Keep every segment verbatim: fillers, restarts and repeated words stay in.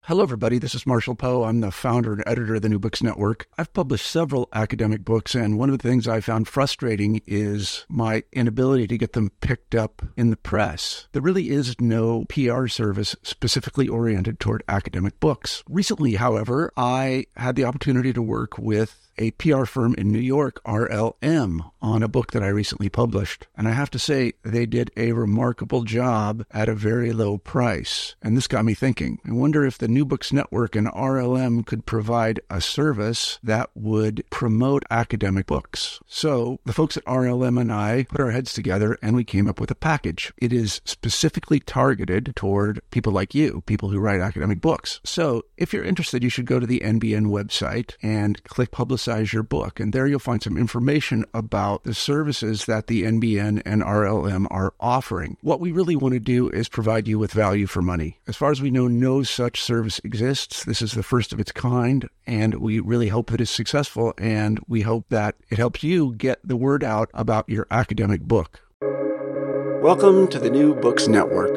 Hello, everybody. This is Marshall Poe. I'm the founder and editor of the New Books Network. I've published several academic books, and one of the things I found frustrating is my inability to get them picked up in the press. There really is no P R service specifically oriented toward academic books. Recently, however, I had the opportunity to work with a P R firm in New York, R L M, on a book that I recently published. And I have to say, they did a remarkable job at a very low price. And this got me thinking. I wonder if the New Books Network and R L M could provide a service that would promote academic books. So the folks at R L M and I put our heads together and we came up with a package. It is specifically targeted toward people like you, people who write academic books. So if you're interested, you should go to the N B N website and click Publicize your book. And there you'll find some information about the services that the N B N and R L M are offering. What we really want to do is provide you with value for money. As far as we know, no such service exists. This is the first of its kind, and we really hope that it's successful, and we hope that it helps you get the word out about your academic book. Welcome to the New Books Network.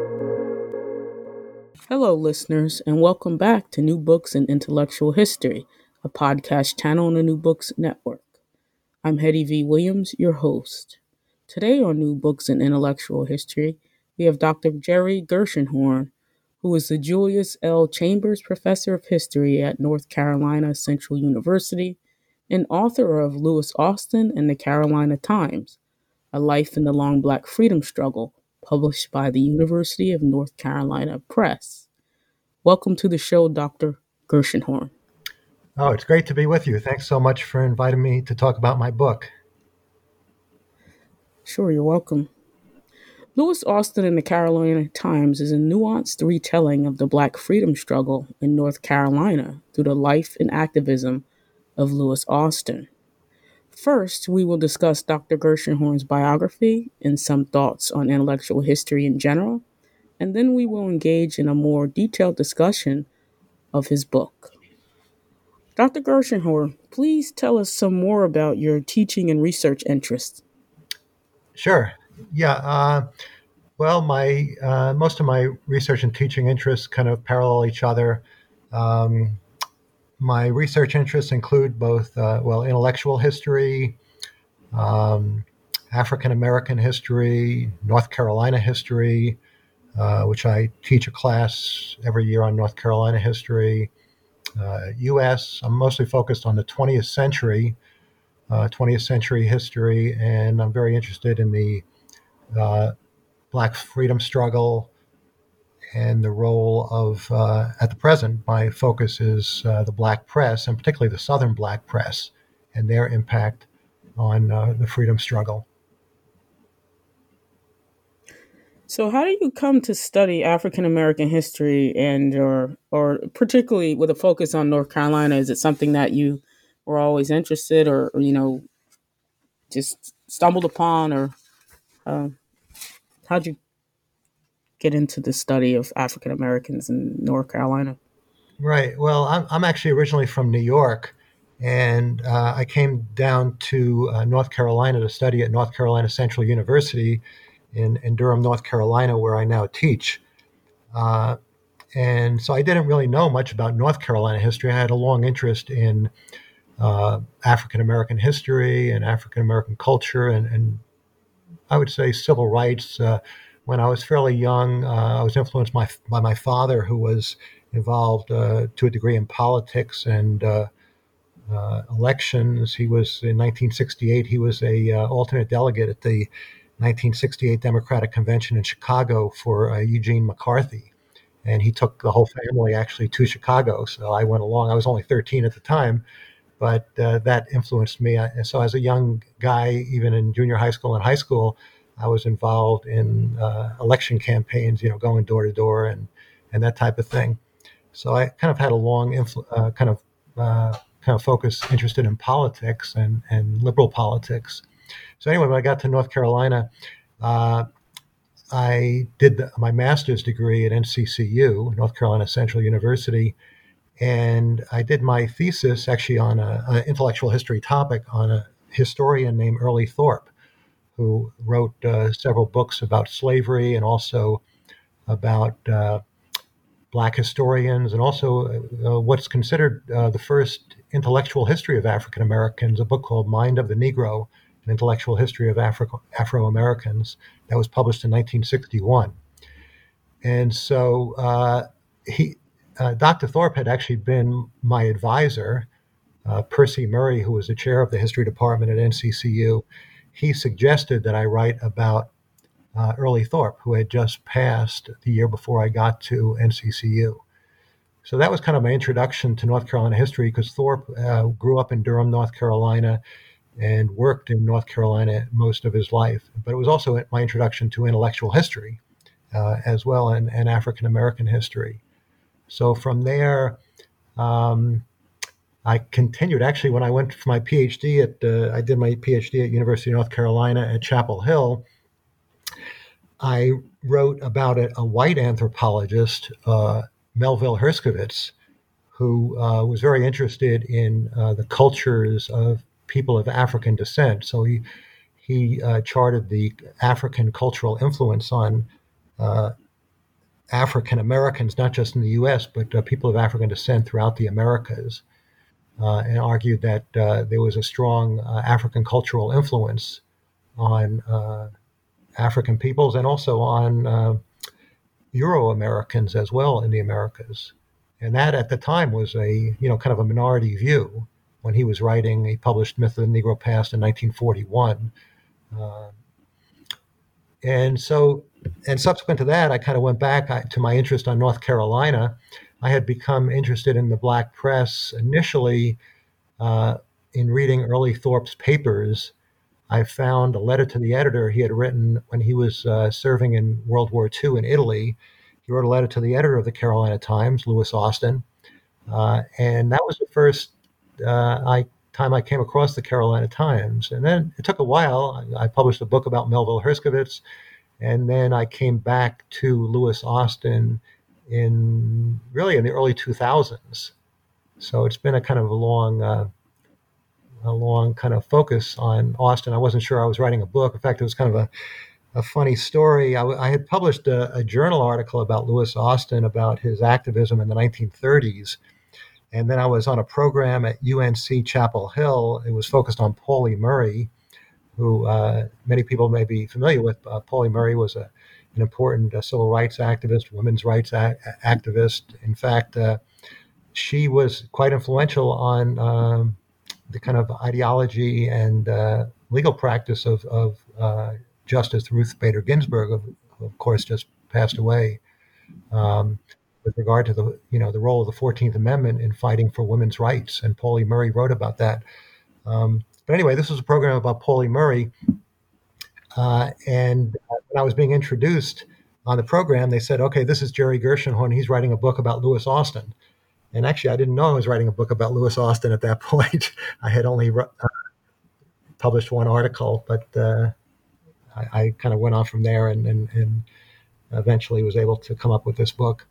Hello, listeners, and welcome back to New Books in Intellectual History, a podcast channel on the New Books Network. I'm Hetty V. Williams, your host. Today on New Books in Intellectual History, we have Doctor Jerry Gershenhorn, who is the Julius L. Chambers Professor of History at North Carolina Central University and author of Lewis Austin and the Carolina Times, A Life in the Long Black Freedom Struggle, published by the University of North Carolina Press. Welcome to the show, Doctor Gershenhorn. Oh, it's great to be with you. Thanks so much for inviting me to talk about my book. Sure, you're welcome. Lewis Austin and the Carolina Times is a nuanced retelling of the Black freedom struggle in North Carolina through the life and activism of Lewis Austin. First, we will discuss Doctor Gershenhorn's biography and some thoughts on intellectual history in general, and then we will engage in a more detailed discussion of his book. Doctor Gershenhorn, please tell us some more about your teaching and research interests. Sure. Yeah. Uh, well, my uh, most of my research and teaching interests kind of parallel each other. Um, my research interests include both, uh, well, intellectual history, um, African American history, North Carolina history, uh, which I teach a class every year on North Carolina history. Uh, U S. I'm mostly focused on the twentieth century, uh, twentieth century history, and I'm very interested in the uh, Black freedom struggle and the role of, uh, at the present, my focus is uh, the Black press, and particularly the Southern Black press, and their impact on uh, the freedom struggle. So how do you come to study African American history and or or particularly with a focus on North Carolina? Is it something that you were always interested or, or you know, just stumbled upon, or uh, how'd you get into the study of African Americans in North Carolina? Right. Well, I'm, I'm actually originally from New York, and uh, I came down to uh, North Carolina to study at North Carolina Central University in, in Durham, North Carolina, where I now teach. Uh, and so I didn't really know much about North Carolina history. I had a long interest in uh, African American history and African American culture, and, and I would say civil rights. Uh, when I was fairly young, uh, I was influenced by, by my father, who was involved uh, to a degree in politics and uh, uh, elections. He was in nineteen sixty-eight. He was a uh, alternate delegate at the nineteen sixty-eight Democratic Convention in Chicago for uh, Eugene McCarthy, and he took the whole family actually to Chicago. So I went along. I was only thirteen at the time, but uh, that influenced me. I, so as a young guy, even in junior high school and high school, I was involved in uh, election campaigns, you know, going door to door and and that type of thing. So I kind of had a long influ- uh, kind of uh, kind of focus, interested in politics and and liberal politics. So anyway, when I got to North Carolina, uh, I did the, my master's degree at N C C U, North Carolina Central University, and I did my thesis actually on an intellectual history topic on a historian named Early Thorpe, who wrote uh, several books about slavery and also about uh, Black historians, and also uh, what's considered uh, the first intellectual history of African Americans, a book called Mind of the Negro, an intellectual history of Afro- Afro-Americans, that was published in nineteen sixty-one. And so uh, he, uh, Doctor Thorpe had actually been my advisor. Uh, Percy Murray, who was the chair of the history department at N C C U, he suggested that I write about uh, Early Thorpe, who had just passed the year before I got to N C C U. So that was kind of my introduction to North Carolina history, because Thorpe uh, grew up in Durham, North Carolina, and worked in North Carolina most of his life. But it was also my introduction to intellectual history uh, as well, and, and African American history. So from there, um, I continued. Actually, when I went for my PhD at, uh, I did my PhD at University of North Carolina at Chapel Hill, I wrote about a, a white anthropologist, uh, Melville Herskovits, who uh, was very interested in uh, the cultures of people of African descent. So he he uh, charted the African cultural influence on uh, African Americans, not just in the U S, but uh, people of African descent throughout the Americas, uh, and argued that uh, there was a strong uh, African cultural influence on uh, African peoples and also on uh, Euro-Americans as well in the Americas. And that at the time was a, you know, kind of a minority view. When he was writing, he published Myth of the Negro Past in nineteen forty-one. Uh, and so, and subsequent to that, I kind of went back to my interest on North Carolina. I had become interested in the Black press initially uh, in reading Early Thorpe's papers. I found a letter to the editor he had written when he was uh, serving in World War Two in Italy. He wrote a letter to the editor of the Carolina Times, Lewis Austin, uh, and that was the first uh, I, time I came across the Carolina Times. And then it took a while. I, I published a book about Melville Herskovits, and then I came back to Lewis Austin in really in the early two thousands. So it's been a kind of a long, uh, a long kind of focus on Austin. I wasn't sure I was writing a book. In fact, it was kind of a A funny story. I, I had published a, a journal article about Lewis Austin, about his activism in the nineteen thirties. And then I was on a program at U N C Chapel Hill. It was focused on Pauli Murray, who uh, many people may be familiar with. Uh, Pauli Murray was a, an important uh, civil rights activist, women's rights a- activist. In fact, uh, she was quite influential on um, the kind of ideology and uh, legal practice of, of uh, Justice Ruth Bader Ginsburg, of, of course, just passed away, um, with regard to the, you know, the role of the fourteenth Amendment in fighting for women's rights. And Pauli Murray wrote about that. Um, but anyway, this was a program about Pauli Murray. Uh, and when I was being introduced on the program, they said, okay, this is Jerry Gershenhorn. He's writing a book about Lewis Austin. And actually, I didn't know I was writing a book about Lewis Austin at that point. I had only uh, published one article, but uh, I, I kind of went on from there and, and, and eventually was able to come up with this book.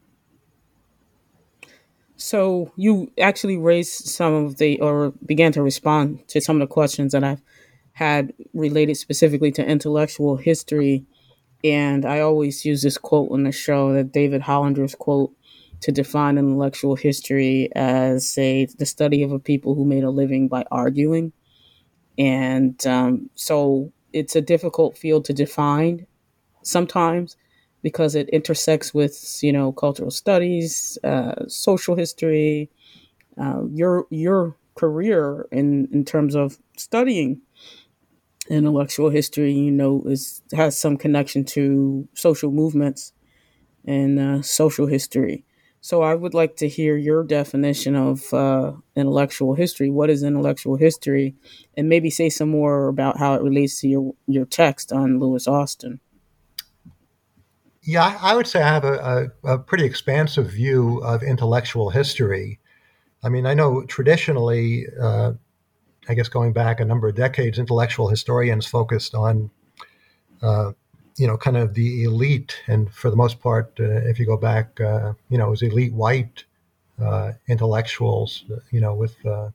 So you actually raised some of the, or began to respond to some of the questions that I've had related specifically to intellectual history. And I always use this quote on the show, that David Hollander's quote, to define intellectual history as a the study of a people who made a living by arguing. And um, so it's a difficult field to define sometimes, because it intersects with, you know, cultural studies, uh, social history, uh, your your career in, in terms of studying intellectual history, you know, is has some connection to social movements and uh, social history. So I would like to hear your definition of uh, intellectual history. What is intellectual history? And maybe say some more about how it relates to your, your text on Lewis Austin. Yeah, I would say I have a, a, a pretty expansive view of intellectual history. I mean, I know traditionally, uh, I guess going back a number of decades, intellectual historians focused on, uh, you know, kind of the elite. And for the most part, uh, if you go back, uh, you know, it was elite white uh, intellectuals, you know, with, uh,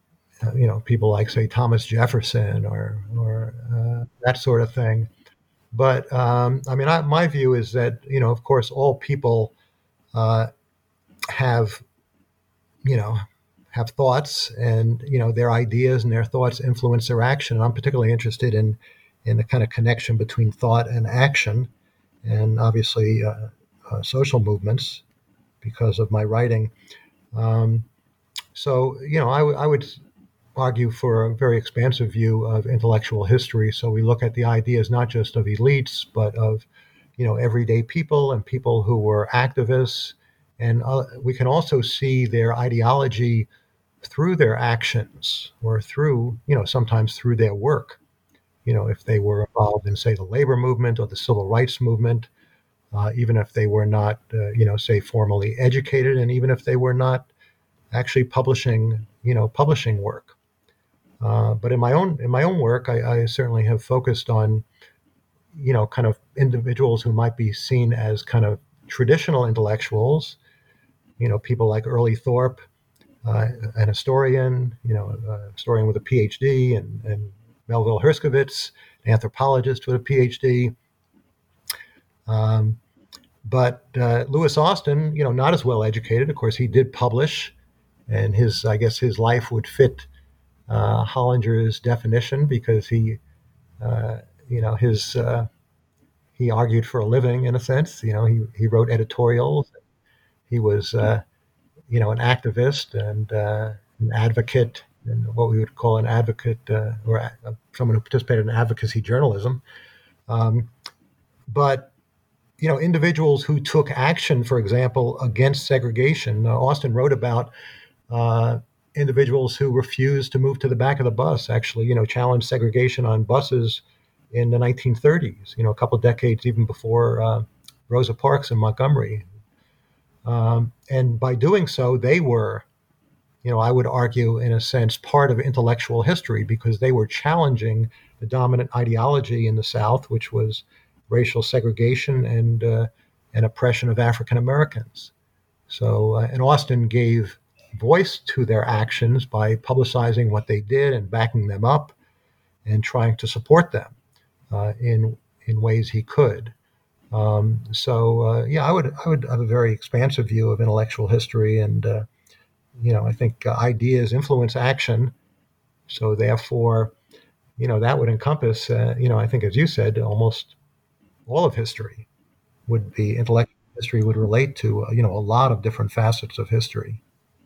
you know, people like, say, Thomas Jefferson or, or uh, that sort of thing. But um, I mean, I, my view is that, you know, of course, all people uh, have, you know, have thoughts, and you know, their ideas and their thoughts influence their action. And I'm particularly interested in in the kind of connection between thought and action, and obviously uh, uh, social movements because of my writing. Um, so, you know, I, w- I would argue for a very expansive view of intellectual history. So we look at the ideas not just of elites, but of, you know, everyday people and people who were activists. And uh, we can also see their ideology through their actions, or through, you know, sometimes through their work. You know, if they were involved in, say, the labor movement or the civil rights movement, uh, even if they were not, uh, you know, say, formally educated, and even if they were not actually publishing, you know, publishing work. Uh, but in my own in my own work, I, I certainly have focused on, you know, kind of individuals who might be seen as kind of traditional intellectuals. You know, people like Early Thorpe, uh, an historian, you know, a historian with a P H D, and, and Melville Herskovits, an anthropologist with a P H D. Um, but uh, Lewis Austin, you know, not as well educated. Of course, he did publish, and his, I guess, his life would fit uh, Hollinger's definition, because he, uh, you know, his uh, he argued for a living in a sense. You know, he he wrote editorials. He was, uh, you know, an activist and uh, an advocate, and what we would call an advocate, uh, or a, someone who participated in advocacy journalism. Um, but you know, individuals who took action, for example, against segregation. Uh, Austin wrote about uh, individuals who refused to move to the back of the bus. Actually, you know, challenged segregation on buses in the nineteen thirties. You know, a couple of decades even before uh, Rosa Parks in Montgomery. Um, and by doing so, they were, you know, I would argue, in a sense, part of intellectual history, because they were challenging the dominant ideology in the South, which was racial segregation and uh, and oppression of African Americans. So, uh, and Austin gave voice to their actions by publicizing what they did and backing them up and trying to support them uh, in in ways he could. Um, so, uh, yeah, I would I would have a very expansive view of intellectual history, and uh, you know, I think uh, ideas influence action. So, therefore, you know, that would encompass, uh, you know, I think, as you said, almost all of history would be intellectual history would relate to, uh, you know, a lot of different facets of history.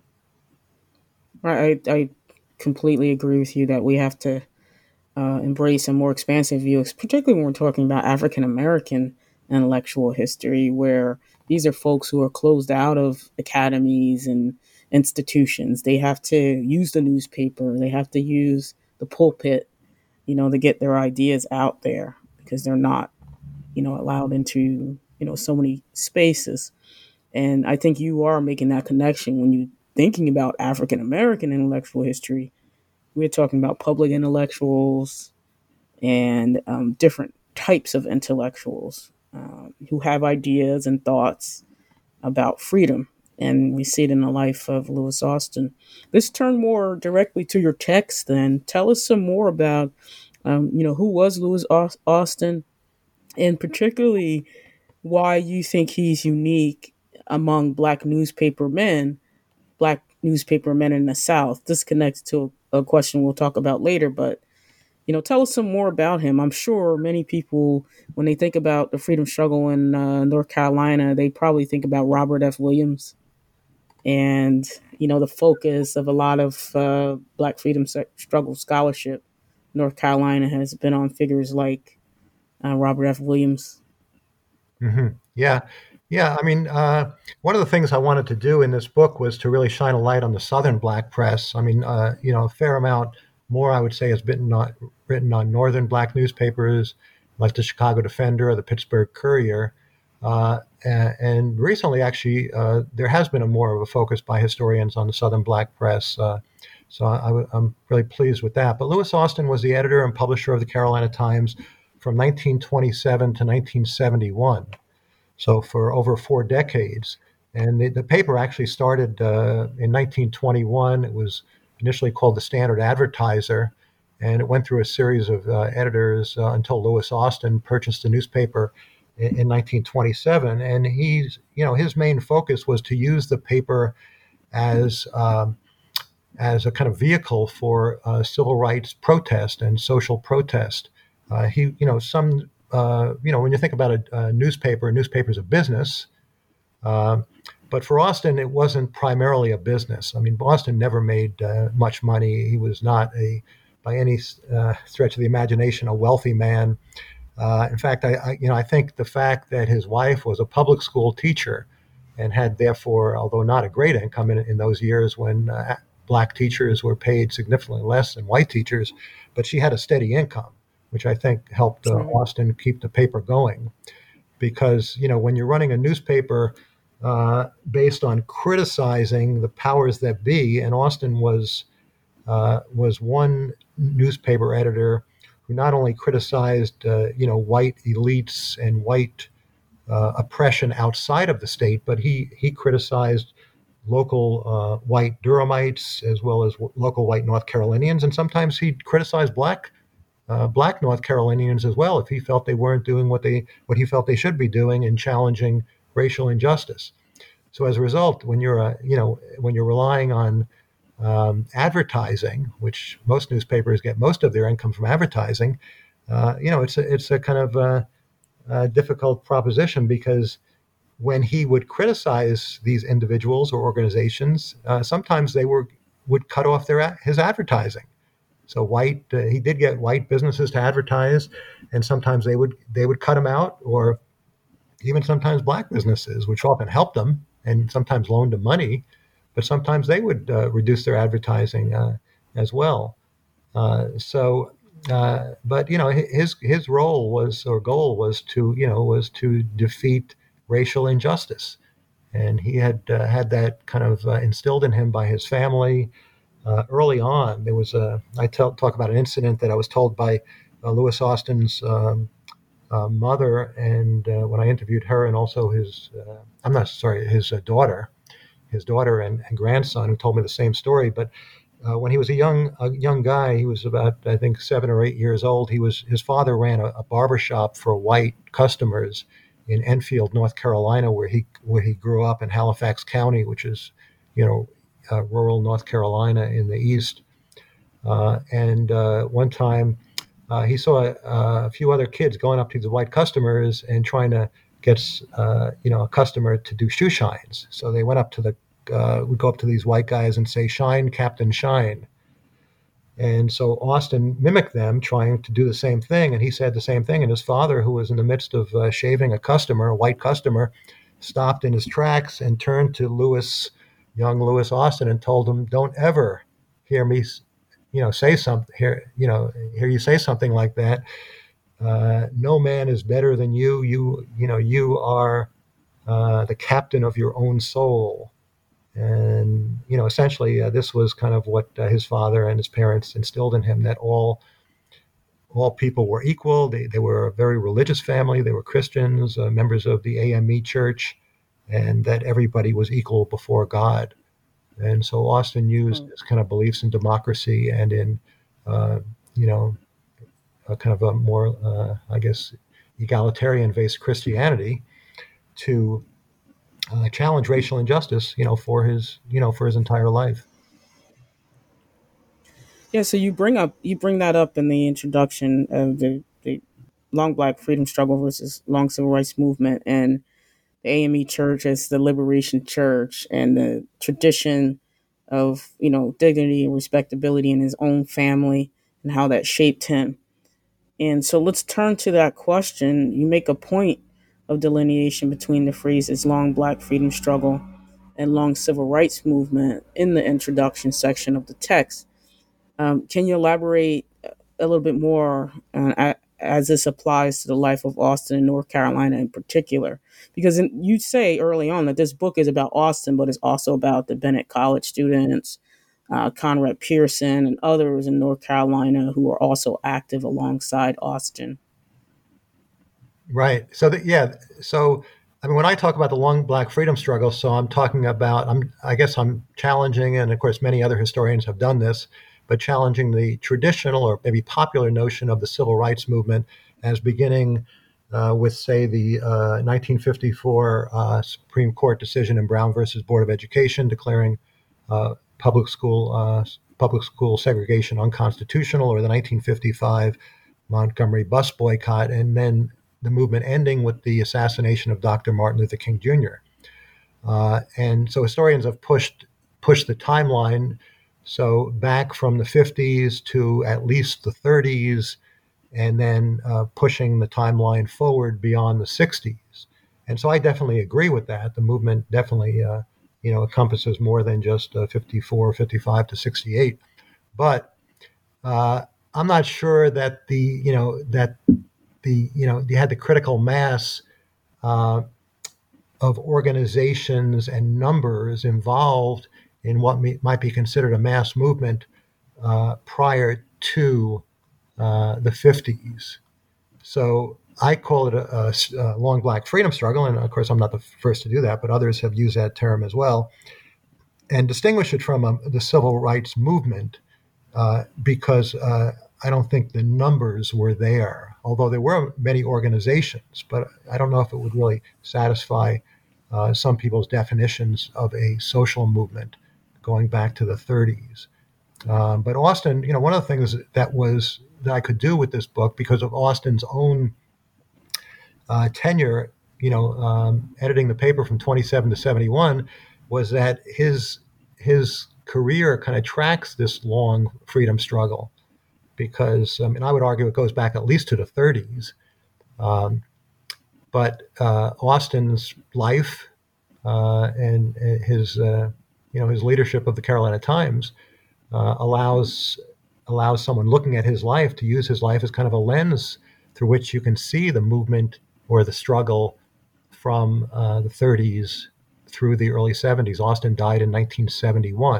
Right, I, I completely agree with you that we have to uh, embrace a more expansive view, particularly when we're talking about African American intellectual history, where these are folks who are closed out of academies and institutions. They have to use the newspaper, they have to use the pulpit, you know, to get their ideas out there, because they're not, you know, allowed into, you know, so many spaces. And I think you are making that connection when you thinking about African American intellectual history. We're talking about public intellectuals and um, different types of intellectuals um, who have ideas and thoughts about freedom. And we see it in the life of Lewis Austin. Let's turn more directly to your text then. Tell us some more about, um, you know, who was Lewis Austin, and particularly why you think he's unique among Black newspaper men, Black newspaper men in the South. This connects to a question we'll talk about later, but you know, tell us some more about him. I'm sure many people, when they think about the freedom struggle in uh, North Carolina, they probably think about Robert F. Williams, and you know, the focus of a lot of uh, Black freedom struggle scholarship. North Carolina has been on figures like uh, Robert F. Williams. Mm-hmm. Yeah. Yeah. I mean, uh, one of the things I wanted to do in this book was to really shine a light on the Southern Black press. I mean, uh, you know, a fair amount more, I would say, has been not written on Northern Black newspapers like the Chicago Defender or the Pittsburgh Courier. Uh, and, and recently, actually, uh, there has been a more of a focus by historians on the Southern Black press. Uh, so I, I'm really pleased with that. But Lewis Austin was the editor and publisher of the Carolina Times from nineteen twenty-seven to nineteen seventy-one, so for over four decades. And the, the paper actually started uh, in nineteen twenty-one. It was initially called the Standard Advertiser, and it went through a series of uh, editors uh, until Lewis Austin purchased the newspaper in, in nineteen twenty-seven. And he's, you know, his main focus was to use the paper as um, as a kind of vehicle for uh, civil rights protest and social protest. Uh, he, you know, some, uh, you know, when you think about a, a newspaper, a newspaper is a business. Uh, but for Austin, it wasn't primarily a business. I mean, Austin never made uh, much money. He was not a, by any uh, stretch of the imagination, a wealthy man. Uh, in fact, I, I, you know, I think the fact that his wife was a public school teacher and had therefore, although not a great income in, in those years when uh, black teachers were paid significantly less than white teachers, but she had a steady income, which I think helped uh, Austin keep the paper going. Because, you know, when you're running a newspaper uh, based on criticizing the powers that be, and Austin was uh, was one newspaper editor who not only criticized, uh, you know, white elites and white uh, oppression outside of the state, but he he criticized local uh, white Durhamites as well as w- local white North Carolinians, and sometimes he criticized black uh, black North Carolinians as well if he felt they weren't doing what they what he felt they should be doing in challenging racial injustice. So as a result, when you're uh, you know when you're relying on um, advertising, which most newspapers get most of their income from advertising, uh, you know it's a, it's a kind of uh, uh, difficult proposition because when he would criticize these individuals or organizations, uh, sometimes they were would cut off their his advertising. So white, uh, he did get white businesses to advertise, and sometimes they would they would cut him out, or even sometimes black businesses, which often helped them and sometimes loaned him money, but sometimes they would uh, reduce their advertising uh, as well. Uh, so, uh, but you know, his his role was or goal was to you know was to defeat racial injustice, and he had uh, had that kind of uh, instilled in him by his family uh, early on. There was a I tell, talk about an incident that I was told by uh, Lewis Austin's um, uh, mother, and uh, when I interviewed her, and also his uh, I'm not sorry his uh, daughter, his daughter and, and grandson, who told me the same story. But uh, when he was a young a young guy, he was about I think seven or eight years old. He was his father ran a, a barber shop for white customers in Enfield, North Carolina, where he where he grew up in Halifax County, which is, you know, uh, rural North Carolina in the east. Uh, and uh, one time, uh, he saw a, a few other kids going up to the white customers and trying to get, uh, you know, a customer to do shoe shines. So they went up to the uh, would go up to these white guys and say, "Shine, Captain, shine." And so Austin mimicked them, trying to do the same thing. And he said the same thing. And his father, who was in the midst of uh, shaving a customer, a white customer, stopped in his tracks and turned to Lewis, young Lewis Austin, and told him, "Don't ever hear me, you know, say something. Hear, you know, hear you say something like that. Uh, no man is better than you. You, you know, you are uh, the captain of your own soul." And, you know, essentially, uh, this was kind of what uh, his father and his parents instilled in him, that all all people were equal. They, they were a very religious family. They were Christians, uh, members of the A M E church, and that everybody was equal before God. And so Austin used mm. his kind of beliefs in democracy and in, uh, you know, a kind of a more, uh, I guess, egalitarian-based Christianity to Uh, challenge racial injustice, you know, for his, you know, for his entire life. Yeah, so you bring up you bring that up in the introduction of the, the long Black freedom struggle versus long civil rights movement, and the A M E Church as the liberation church, and the tradition of, you know, dignity and respectability in his own family and how that shaped him. And so let's turn to that question. You make a point of delineation between the phrases long Black freedom struggle and long civil rights movement in the introduction section of the text. Um, can you elaborate a little bit more uh, as this applies to the life of Austin and North Carolina in particular? Because in, you say early on that this book is about Austin, but it's also about the Bennett College students, uh, Conrad Pearson, and others in North Carolina who are also active alongside Austin. Right. So, that, yeah. So, I mean, when I talk about the long Black freedom struggle, so I'm talking about, I'm, I guess I'm challenging, and of course, many other historians have done this, but challenging the traditional or maybe popular notion of the civil rights movement as beginning uh, with, say, the uh, nineteen fifty-four uh, Supreme Court decision in Brown versus Board of Education declaring uh, public school uh, public school segregation unconstitutional, or the nineteen fifty-five Montgomery bus boycott, and then the movement ending with the assassination of Doctor Martin Luther King Junior Uh, and so historians have pushed pushed the timeline, so back from the fifties to at least the thirties, and then uh, pushing the timeline forward beyond the sixties. And so I definitely agree with that. The movement definitely, uh, you know, encompasses more than just uh, fifty-four, fifty-five to sixty-eight. But uh, I'm not sure that the, you know, that the, you know, you had the critical mass uh, of organizations and numbers involved in what may, might be considered a mass movement uh, prior to uh, the fifties. So I call it a, a, a long black freedom struggle, and of course I'm not the first to do that, but others have used that term as well, and distinguish it from um, the civil rights movement uh, because uh, I don't think the numbers were there, although there were many organizations, but I don't know if it would really satisfy uh, some people's definitions of a social movement going back to the thirties. Um, but Austin, you know, one of the things that was that I could do with this book, because of Austin's own uh, tenure, you know, um, editing the paper from twenty-seven to seventy-one, was that his his career kind of tracks this long freedom struggle, because I mean, I would argue it goes back at least to the thirties. Um, but uh, Austin's life uh, and, and his, uh, you know, his leadership of the Carolina Times uh, allows allows someone looking at his life to use his life as kind of a lens through which you can see the movement or the struggle from uh, the thirties through the early seventies. Austin died in nineteen seventy-one.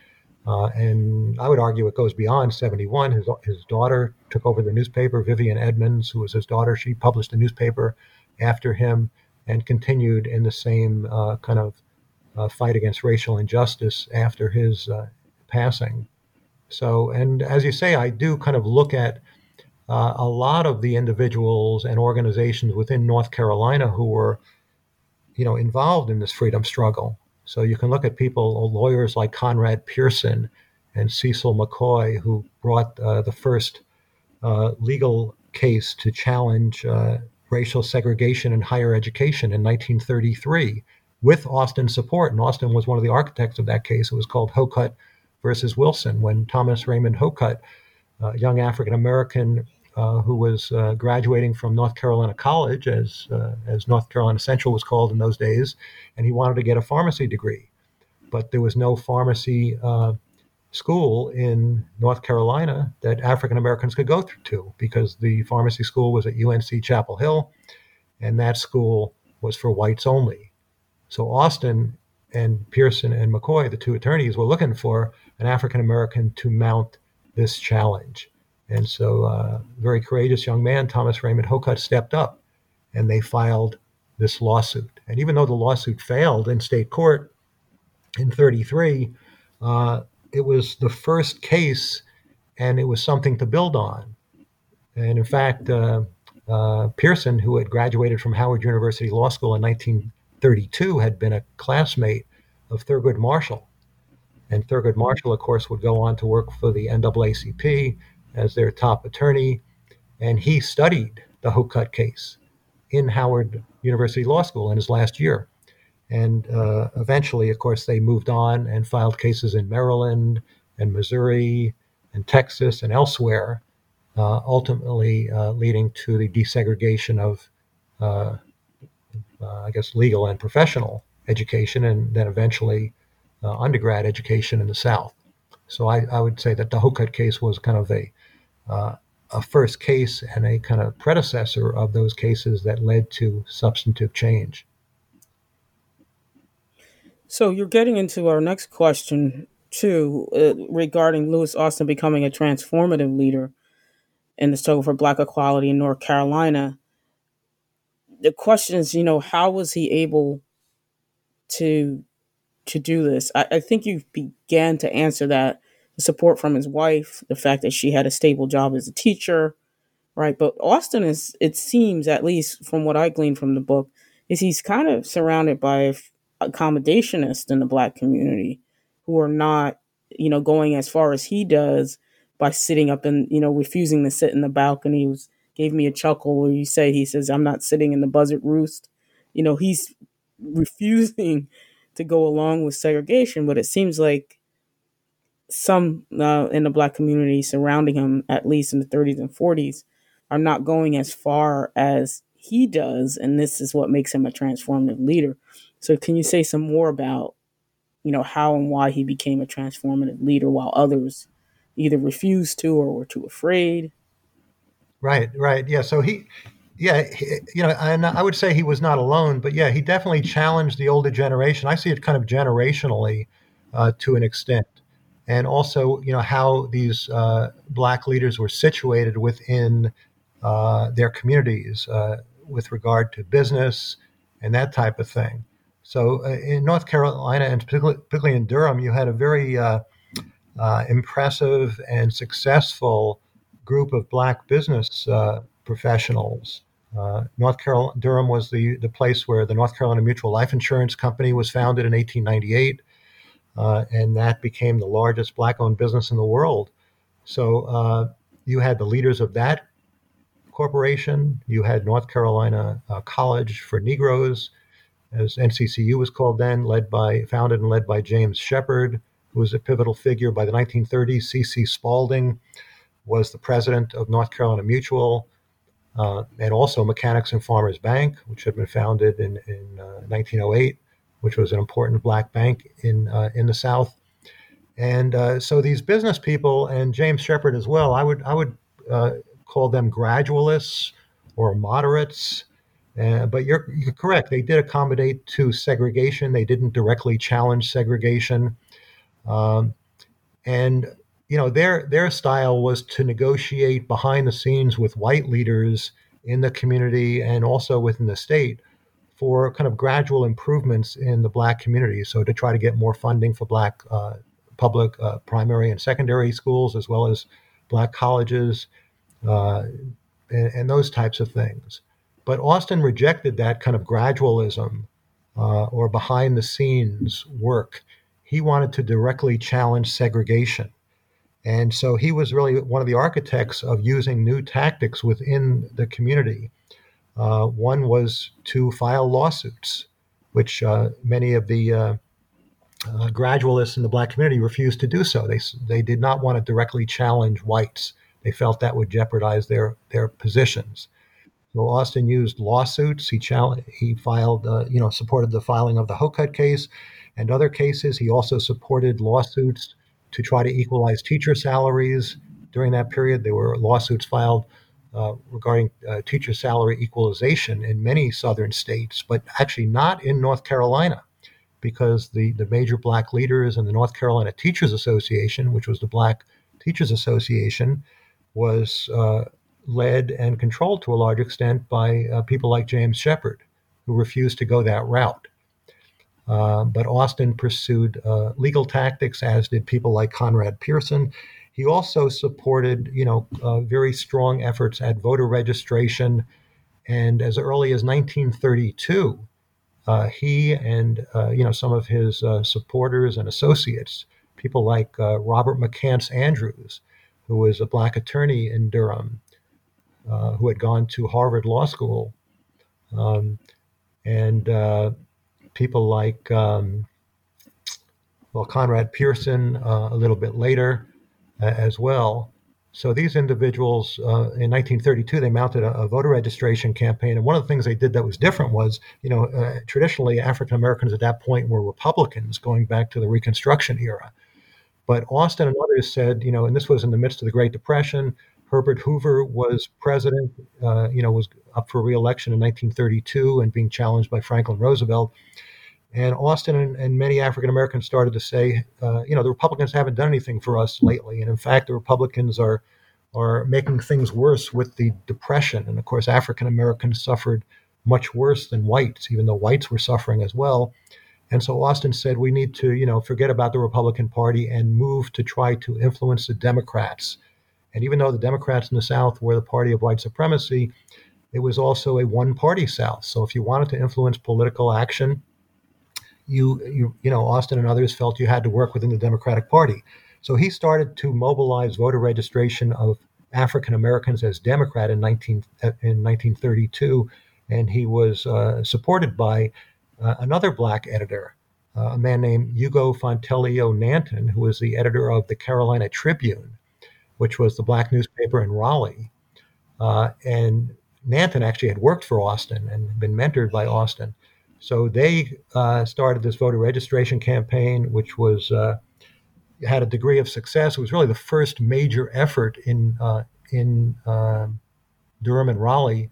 Uh, and I would argue it goes beyond seventy-one. His, his daughter took over the newspaper, Vivian Edmonds, who was his daughter. She published the newspaper after him and continued in the same uh, kind of uh, fight against racial injustice after his uh, passing. So, and as you say, I do kind of look at uh, a lot of the individuals and organizations within North Carolina who were, you know, involved in this freedom struggle. So you can look at people, lawyers like Conrad Pearson and Cecil McCoy, who brought uh, the first uh, legal case to challenge uh, racial segregation in higher education in nineteen thirty-three with Austin's support. And Austin was one of the architects of that case. It was called Hocutt versus Wilson, when Thomas Raymond Hocutt, a young African-American uh, who was uh, graduating from North Carolina College, as uh, as North Carolina Central was called in those days, and he wanted to get a pharmacy degree. But there was no pharmacy uh, school in North Carolina that African-Americans could go to, because the pharmacy school was at U N C Chapel Hill, and that school was for whites only. So Austin and Pearson and McCoy, the two attorneys, were looking for an African-American to mount this challenge. And so a uh, very courageous young man, Thomas Raymond Hocutt, stepped up, and they filed this lawsuit. And even though the lawsuit failed in state court in thirty-three, uh, it was the first case, and it was something to build on. And in fact, uh, uh, Pearson, who had graduated from Howard University Law School in nineteen thirty-two, had been a classmate of Thurgood Marshall. And Thurgood Marshall, of course, would go on to work for the N double A C P as their top attorney. And he studied the Hocutt case in Howard University Law School in his last year. And uh, eventually, of course, they moved on and filed cases in Maryland and Missouri and Texas and elsewhere, uh, ultimately uh, leading to the desegregation of, uh, uh, I guess, legal and professional education, and then eventually uh, undergrad education in the South. So I, I would say that the Hocutt case was kind of a uh, a first case and a kind of predecessor of those cases that led to substantive change. So you're getting into our next question, too, uh, regarding Louis Austin becoming a transformative leader in the struggle for Black equality in North Carolina. The question is, you know, how was he able to to do this? I, I think you began to answer that the support from his wife, the fact that she had a stable job as a teacher, right? But Austin is, it seems, at least from what I gleaned from the book, is he's kind of surrounded by accommodationists in the Black community who are not, you know, going as far as he does by sitting up and, you know, refusing to sit in the balcony. He was, gave me a chuckle where you say, he says, I'm not sitting in the buzzard roost. You know, he's refusing to go along with segregation, but it seems like some uh, in the Black community surrounding him, at least in the thirties and forties, are not going as far as he does. And this is what makes him a transformative leader. So can you say some more about, you know, how and why he became a transformative leader while others either refused to or were too afraid? Right, right. Yeah. So he, yeah, he, you know, and I would say he was not alone, but yeah, he definitely challenged the older generation. I see it kind of generationally uh, to an extent. And also, you know, how these uh, Black leaders were situated within uh, their communities uh, with regard to business and that type of thing. So uh, in North Carolina, and particularly, particularly in Durham, you had a very uh, uh, impressive and successful group of Black business uh, professionals. Uh, North Carolina, Durham was the, the place where the North Carolina Mutual Life Insurance Company was founded in eighteen ninety-eight. Uh, and that became the largest Black-owned business in the world. So uh, you had the leaders of that corporation. You had North Carolina uh, College for Negroes, as N C C U was called then, led by, founded and led by James Shepherd, who was a pivotal figure. By the nineteen thirties, C C Spalding was the president of North Carolina Mutual, uh, and also Mechanics and Farmers Bank, which had been founded in, in uh, nineteen oh eight. Which was an important Black bank in uh, in the South, and uh, so these business people and James Shepherd as well. I would I would uh, call them gradualists or moderates, uh, but you're you're correct. They did accommodate to segregation. They didn't directly challenge segregation, um, and you know their their style was to negotiate behind the scenes with white leaders in the community and also within the state for kind of gradual improvements in the Black community. So to try to get more funding for Black uh, public uh, primary and secondary schools, as well as Black colleges, uh, and, and those types of things. But Austin rejected that kind of gradualism uh, or behind the scenes work. He wanted to directly challenge segregation. And so he was really one of the architects of using new tactics within the community. Uh, one was to file lawsuits, which uh, many of the uh, uh, gradualists in the Black community refused to do so. They they did not want to directly challenge whites. They felt that would jeopardize their their positions. So Austin used lawsuits. He challenged, he filed, uh, you know, supported the filing of the Hokut case and other cases. He also supported lawsuits to try to equalize teacher salaries. During that period, there were lawsuits filed Uh, regarding uh, teacher salary equalization in many southern states, but actually not in North Carolina, because the, the major Black leaders in the North Carolina Teachers Association, which was the Black Teachers Association, was uh, led and controlled to a large extent by uh, people like James Shepherd, who refused to go that route. Uh, but Austin pursued uh, legal tactics, as did people like Conrad Pearson. He also supported, you know, uh, very strong efforts at voter registration. And as early as nineteen thirty-two, uh, he and, uh, you know, some of his uh, supporters and associates, people like uh, Robert McCants Andrews, who was a Black attorney in Durham, uh, who had gone to Harvard Law School, um, and uh, people like, um, well, Conrad Pearson uh, a little bit later, as well. So these individuals, uh, in nineteen thirty-two, they mounted a, a voter registration campaign. And one of the things they did that was different was, you know, uh, traditionally African Americans at that point were Republicans going back to the Reconstruction era. But Austin and others said, you know, and this was in the midst of the Great Depression, Herbert Hoover was president, uh, you know, was up for re-election in nineteen thirty-two and being challenged by Franklin Roosevelt. And Austin and, and many African Americans started to say, uh, you know, the Republicans haven't done anything for us lately. And in fact, the Republicans are are making things worse with the Depression. And of course, African Americans suffered much worse than whites, even though whites were suffering as well. And so Austin said, we need to, you know, forget about the Republican Party and move to try to influence the Democrats. And even though the Democrats in the South were the party of white supremacy, it was also a one-party South. So if you wanted to influence political action, you, you, you know, Austin and others felt you had to work within the Democratic Party. So he started to mobilize voter registration of African Americans as Democrat in nineteen in nineteen thirty-two, and he was uh, supported by uh, another black editor, uh, a man named Hugo Fontelio Nanton, who was the editor of the Carolina Tribune, which was the black newspaper in Raleigh. Uh, and Nanton actually had worked for Austin and been mentored by Austin. So they uh, started this voter registration campaign, which was uh, had a degree of success. It was really the first major effort in uh, in uh, Durham and Raleigh,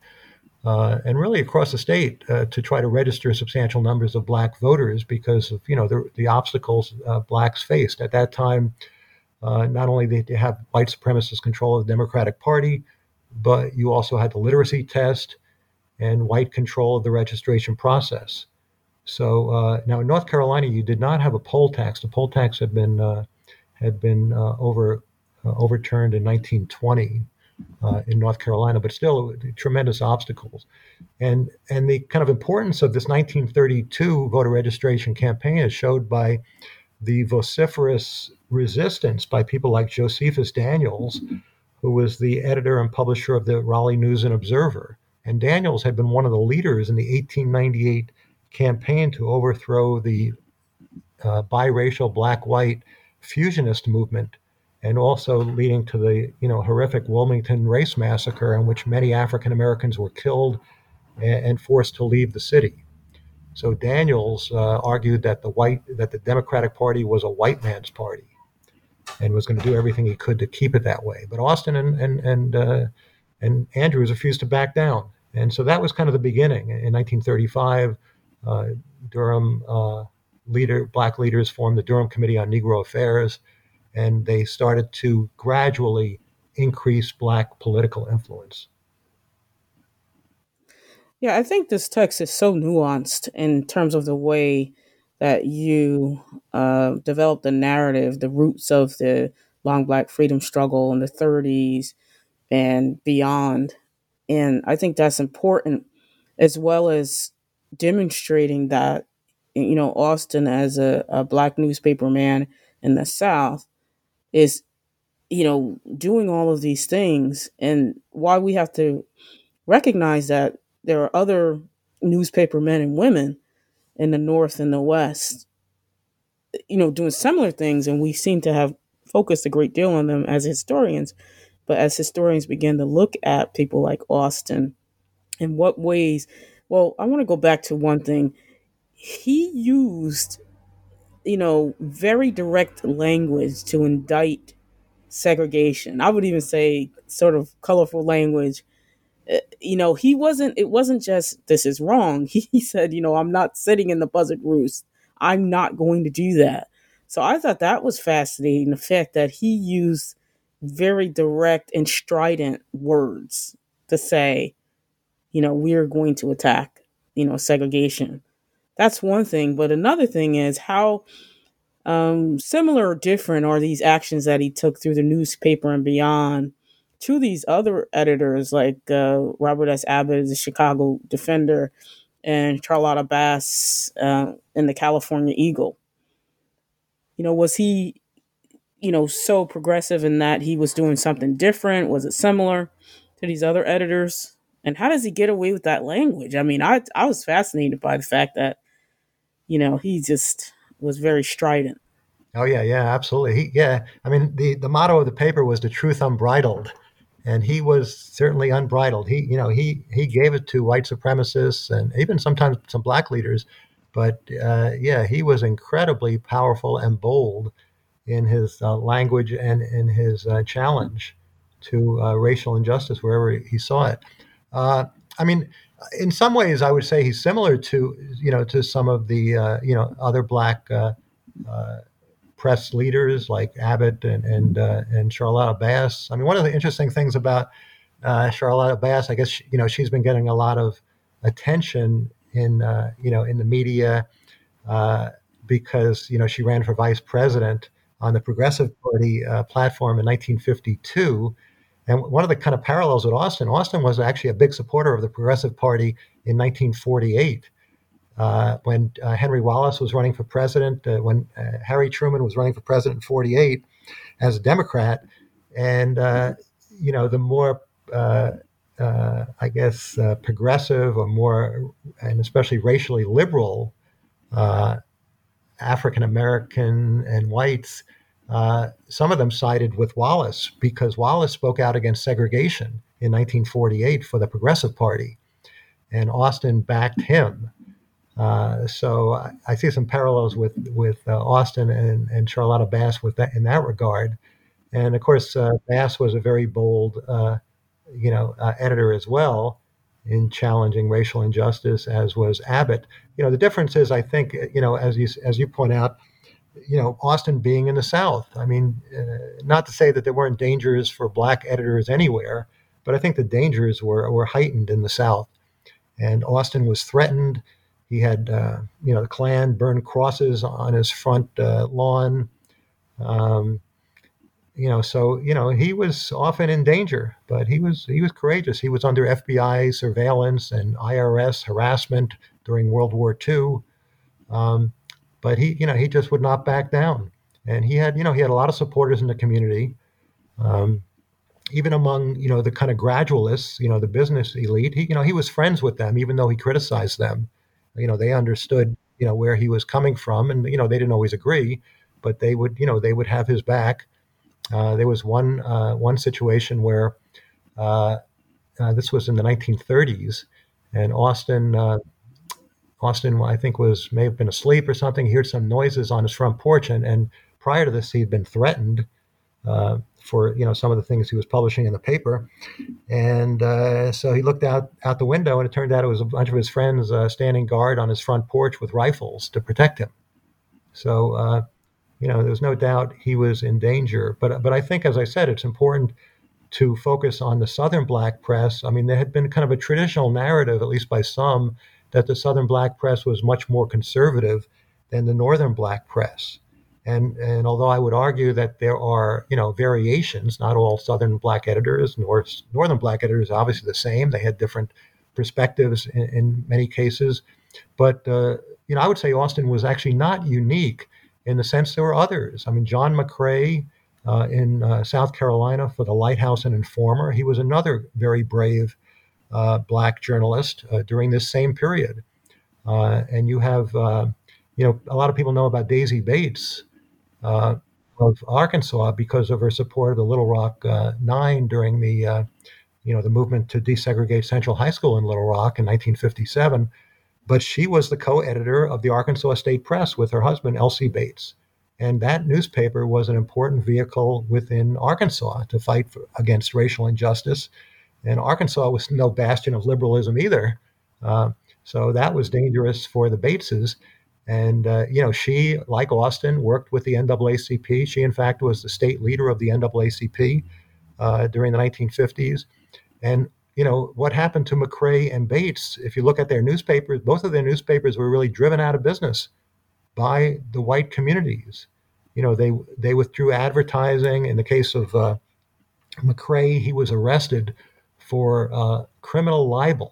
uh, and really across the state, uh, to try to register substantial numbers of black voters because of you know the, the obstacles uh, blacks faced at that time. Uh, not only did you have white supremacist control of the Democratic Party, but you also had the literacy test and white control of the registration process. So uh, now in North Carolina, you did not have a poll tax. The poll tax had been uh, had been uh, over uh, overturned in nineteen twenty uh, in North Carolina, but still tremendous obstacles. And and the kind of importance of this nineteen thirty-two voter registration campaign is showed by the vociferous resistance by people like Josephus Daniels, who was the editor and publisher of the Raleigh News and Observer. And Daniels had been one of the leaders in the eighteen ninety-eight campaign to overthrow the uh, biracial black-white fusionist movement, and also leading to the you know horrific Wilmington race massacre in which many African Americans were killed and, and forced to leave the city. So Daniels uh, argued that the white that the Democratic Party was a white man's party and was going to do everything he could to keep it that way. But Austin and and and, uh, and Andrews refused to back down, and so that was kind of the beginning. In nineteen thirty-five, uh, Durham uh, leader black leaders formed the Durham Committee on Negro Affairs, and they started to gradually increase black political influence. Yeah, I think this text is so nuanced in terms of the way that you uh, develop the narrative, the roots of the long black freedom struggle in the thirties and beyond. And I think that's important, as well as demonstrating that, you know, Austin as a, a black newspaper man in the South is, you know, doing all of these things, and why we have to recognize that there are other newspaper men and women in the North and the West, you know, doing similar things, and we seem to have focused a great deal on them as historians. But as historians begin to look at people like Austin, in what ways, well, I want to go back to one thing. He used, you know, very direct language to indict segregation. I would even say sort of colorful language. Uh, You know, he wasn't, it wasn't just, this is wrong. He, he said, you know, I'm not sitting in the buzzard roost. I'm not going to do that. So I thought that was fascinating, the fact that he used very direct and strident words to say, you know, we're going to attack, you know, segregation. That's one thing. But another thing is how um, similar or different are these actions that he took through the newspaper and beyond to these other editors like uh, Robert S. Abbott, the Chicago Defender, and Charlotta Bass uh, in the California Eagle. You know, was he, you know, so progressive in that he was doing something different? Was it similar to these other editors? And how does he get away with that language? I mean, I I was fascinated by the fact that, you know, he just was very strident. Oh yeah, yeah, absolutely. He, yeah, I mean, the the motto of the paper was "The Truth Unbridled," and he was certainly unbridled. He, you know, he he gave it to white supremacists and even sometimes some black leaders, but uh, yeah, he was incredibly powerful and bold in his uh, language and in his uh, challenge to uh, racial injustice wherever he saw it. Uh, I mean, in some ways, I would say he's similar to you know to some of the uh, you know other black uh, uh, press leaders like Abbott and and uh, and Charlotta Bass. I mean, one of the interesting things about uh, Charlotta Bass, I guess, you know, she's been getting a lot of attention in uh, you know in the media uh, because, you know, she ran for vice president on the Progressive Party uh, platform in nineteen fifty-two. And one of the kind of parallels with Austin, Austin was actually a big supporter of the Progressive Party in nineteen forty-eight. Uh, when uh, Henry Wallace was running for president, uh, when uh, Harry Truman was running for president in forty-eight as a Democrat. And, uh, you know, the more, uh, uh, I guess, uh, progressive or more, and especially racially liberal uh, African American and whites, uh, some of them sided with Wallace because Wallace spoke out against segregation in nineteen forty-eight for the Progressive Party, and Austin backed him. Uh, so I, I see some parallels with with uh, Austin and, and Charlotta Bass with that in that regard. And of course, uh, Bass was a very bold, uh, you know, uh, editor as well in challenging racial injustice, as was Abbott. You know, the difference is, I think, you know, as you as you point out, you know, Austin being in the South. I mean, uh, not to say that there weren't dangers for black editors anywhere, but I think the dangers were were heightened in the South. And Austin was threatened. He had, uh, you know, the Klan burned crosses on his front uh, lawn. Um, you know, so you know he was often in danger, but he was he was courageous. He was under F B I surveillance and I R S harassment during World War Two, um, but he, you know, he just would not back down. And he had, you know, he had a lot of supporters in the community, um, even among, you know, the kind of gradualists, you know, the business elite. He, you know, he was friends with them, even though he criticized them. You know, they understood, you know, where he was coming from, and you know, they didn't always agree, but they would, you know, they would have his back. Uh, there was one uh, one situation where uh, uh, this was in the nineteen thirties, and Austin uh, Austin I think was may have been asleep or something. He heard some noises on his front porch, and, and prior to this, he'd been threatened uh, for, you know, some of the things he was publishing in the paper. And uh, so he looked out out the window, and it turned out it was a bunch of his friends uh, standing guard on his front porch with rifles to protect him. So, uh, you know, there's no doubt he was in danger. But but I think, as I said, it's important to focus on the Southern Black press. I mean, there had been kind of a traditional narrative, at least by some, that the Southern Black press was much more conservative than the Northern Black press. And and although I would argue that there are, you know, variations, not all Southern Black editors nor Northern Black editors are obviously the same. They had different perspectives in, in many cases. But, uh, you know, I would say Austin was actually not unique in the sense there were others. I mean, John McCrae uh, in uh, South Carolina for the Lighthouse and Informer, he was another very brave uh, Black journalist uh, during this same period. Uh, and you have, uh, you know, a lot of people know about Daisy Bates, Uh, of Arkansas, because of her support of the Little Rock uh, Nine during the, uh, you know, the movement to desegregate Central High School in Little Rock in nineteen fifty-seven. But she was the co-editor of the Arkansas State Press with her husband, Elsie Bates. And that newspaper was an important vehicle within Arkansas to fight for, against racial injustice. And Arkansas was no bastion of liberalism either. Uh, so that was dangerous for the Bateses. And, uh, you know, she, like Austin, worked with the N double A C P. She, in fact, was the state leader of the N double A C P uh, during the nineteen fifties. And, you know, what happened to McCrae and Bates, if you look at their newspapers, both of their newspapers were really driven out of business by the white communities. You know, they they withdrew advertising. In the case of uh, McCrae, he was arrested for uh, criminal libel.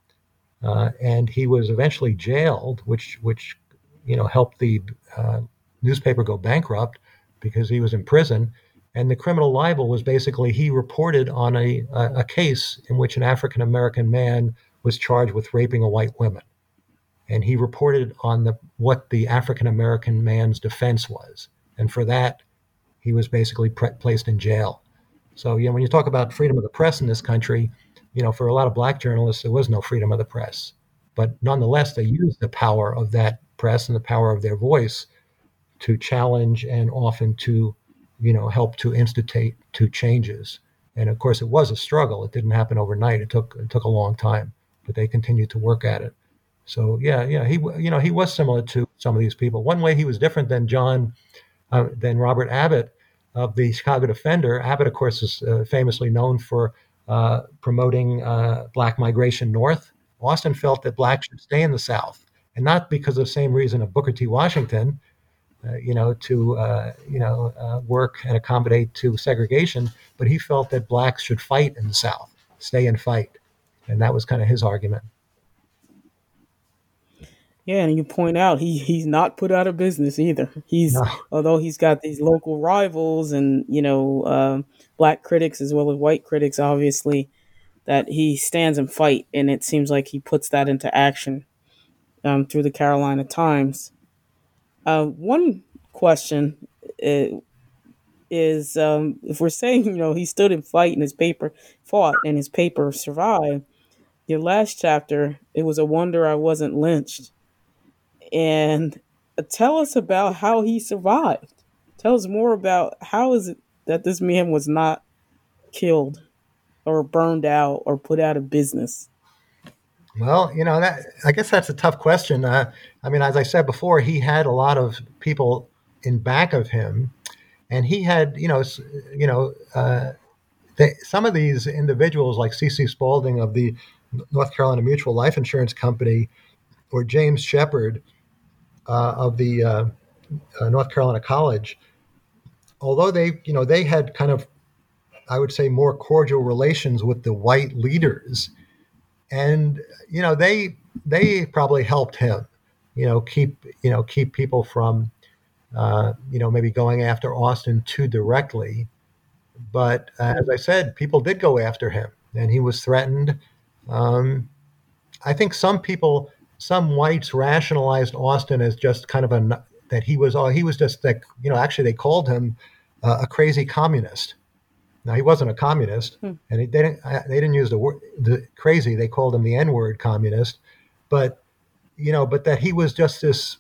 Uh, and he was eventually jailed, which which you know, helped the uh, newspaper go bankrupt because he was in prison. And the criminal libel was basically he reported on a, a, a case in which an African-American man was charged with raping a white woman. And he reported on the what the African-American man's defense was. And for that, he was basically pre- placed in jail. So, you know, when you talk about freedom of the press in this country, you know, for a lot of Black journalists, there was no freedom of the press. But nonetheless, they used the power of that press and the power of their voice to challenge and often to, you know, help to instigate to changes. And of course, it was a struggle. It didn't happen overnight. It took it took a long time, but they continued to work at it. So yeah, yeah, he you know he was similar to some of these people. One way he was different than John, uh, than Robert Abbott of the Chicago Defender. Abbott, of course, is uh, famously known for uh, promoting uh, Black migration north. Austin felt that Blacks should stay in the South and not because of the same reason of Booker T. Washington, uh, you know, to uh, you know uh, work and accommodate to segregation, but he felt that blacks should fight in the South, stay and fight, and that was kind of his argument. Yeah, and you point out he he's not put out of business either. He's No. Although he's got these local rivals and you know um, black critics as well as white critics, obviously, that he stands and fight, and it seems like he puts that into action um, through the Carolina Times. Uh, one question uh, is um, if we're saying you know he stood and fight and his paper fought and his paper survived. Your last chapter, it was a wonder I wasn't lynched. And tell us about how he survived. Tell us more about how is it that this man was not killed or burned out or put out of business. Well, you know, that I guess that's a tough question. Uh, I mean, as I said before, he had a lot of people in back of him, and he had, you know, s- you know, uh, they, some of these individuals like C C. Spaulding of the North Carolina Mutual Life Insurance Company, or James Shepard uh, of the uh, uh, North Carolina College, although they, you know, they had kind of, I would say, more cordial relations with the white leaders, and you know, they they probably helped him, you know, keep you know keep people from, uh, you know, maybe going after Austin too directly. But uh, as I said, people did go after him, and he was threatened. Um, I think some people, some whites, rationalized Austin as just kind of a that he was. Oh, he was just like, you know. Actually, they called him uh, a crazy communist. Now he wasn't a communist, Hmm. and he, they didn't. uh, They didn't use the word the crazy. They called him the N-word communist. But you know, but that he was just this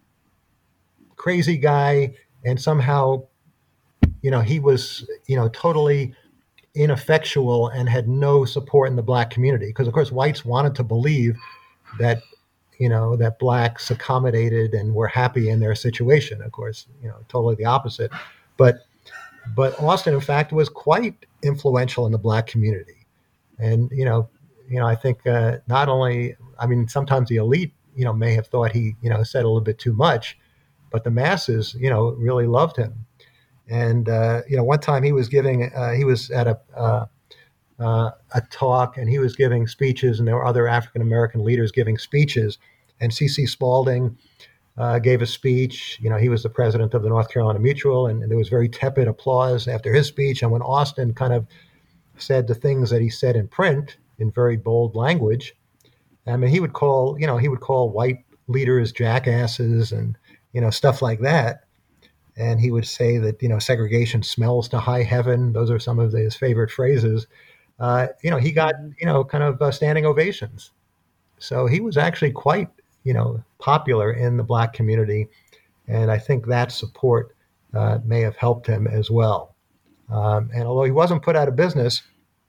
crazy guy, and somehow, you know, he was, you know, totally ineffectual and had no support in the black community. Because of course, whites wanted to believe that, you know, that blacks accommodated and were happy in their situation. Of course, you know, totally the opposite. But but Austin, in fact, was quite influential in the black community. And you know, you know, I think uh, not only, I mean, sometimes the elite, you know, may have thought he, you know, said a little bit too much, but the masses, you know, really loved him. And uh, you know, one time he was giving, uh, he was at a uh, uh, a talk, and he was giving speeches, and there were other African American leaders giving speeches, and C C. Spaulding uh, gave a speech. You know, he was the president of the North Carolina Mutual, and, and there was very tepid applause after his speech. And when Austin kind of said the things that he said in print in very bold language, I mean, he would call, you know, he would call white leaders jackasses and, you know, stuff like that. And he would say that, you know, segregation smells to high heaven. Those are some of his favorite phrases. Uh, you know, he got, Mhm. you know, kind of uh, standing ovations. So he was actually quite, you know, popular in the black community. And I think that support uh, may have helped him as well. Um, and although he wasn't put out of business,